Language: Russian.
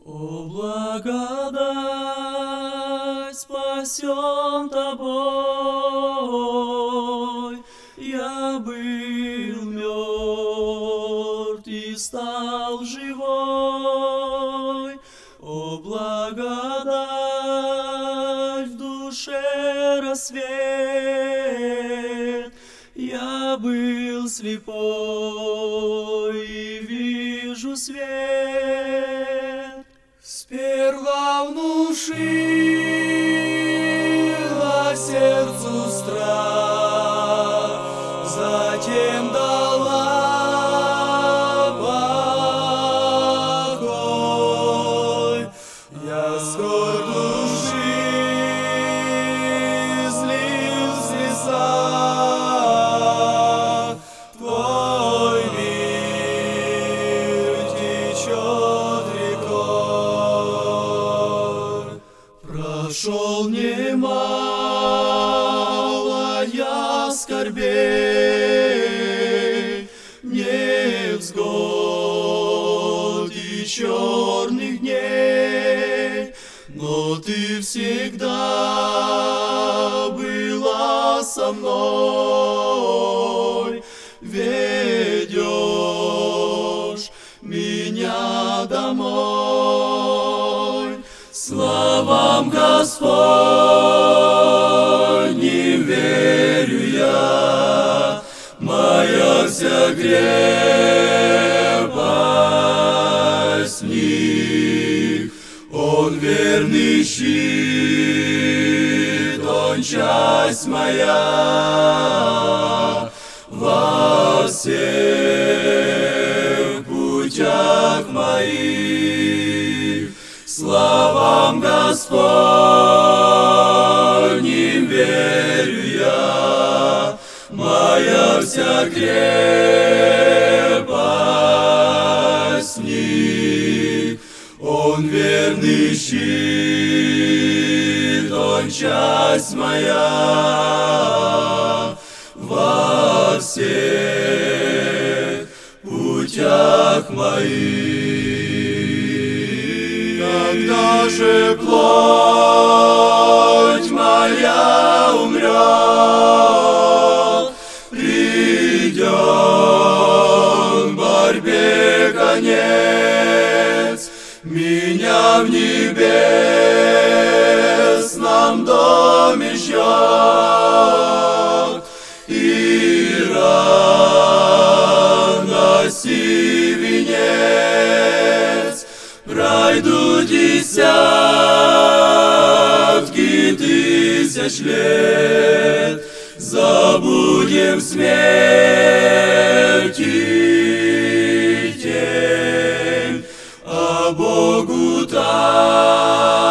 О, благодать, спасен тобой, я был мертв и стал живой. О, благодать, в душе рассвет, я был слепой и вижу свет. Сперва внушила сердцу страх, затем дала покой. Я скорбь души излил в слезах, твой мир течет рекой. Прошел немало я скорбей, невзгод и черных дней, но ты всегда была со мной, ведешь меня домой. Словам Господним верю я, моя вся крепость в них. Он верный щит, он часть моя во всех путях моих. Словам Господним верю я, моя вся крепость в них. Он верный щит, он часть моя во всех путях моих. Когда же плоть моя умрет, придет в борьбе конец, меня в небесном доме ждет, и радости венец. Пройдут десятки тысяч лет, забудем смерть и тень, а Богу так